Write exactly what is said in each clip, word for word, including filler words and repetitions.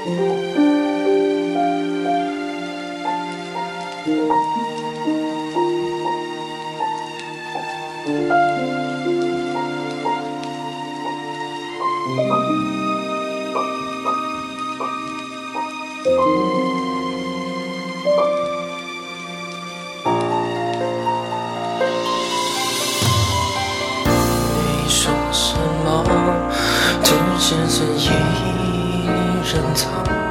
没说什么，只是随意人逃，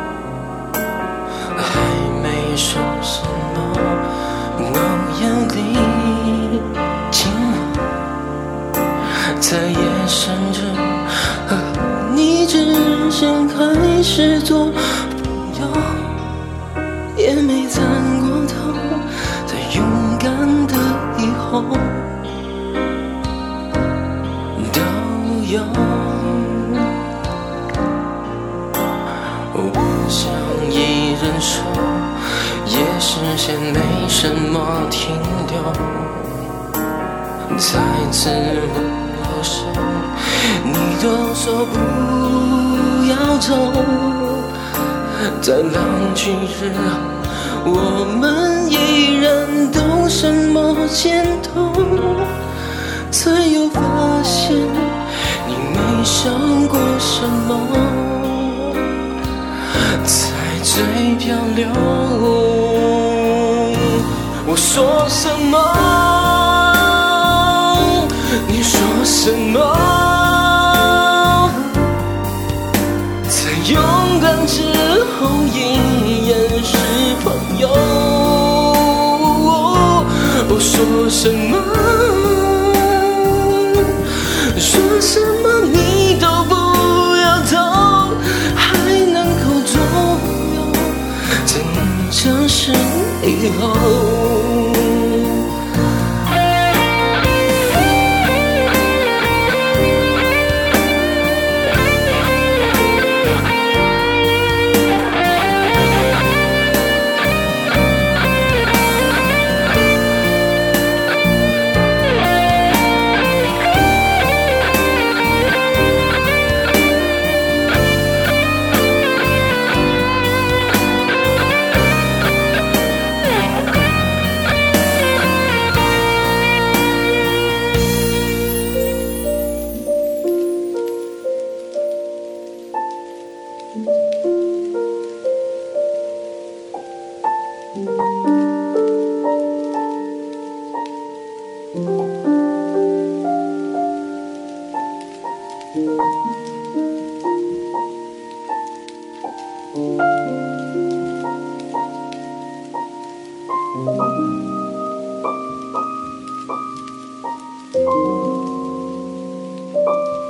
还没说什么，我眼里紧握，在夜深日和你之间开始做朋友，也没参过头，在勇敢的以后都有。我想一人受，也实现没什么停留，再次握手，你都说不要走，在浪迹日我们依然都什么肩头，才又发现你没想过什么，在最漂流。我说什么，你说什么，在勇敢之后依然是朋友。我说什么，说什么你都不要走，还能够左右，在你消失以后。Thank you.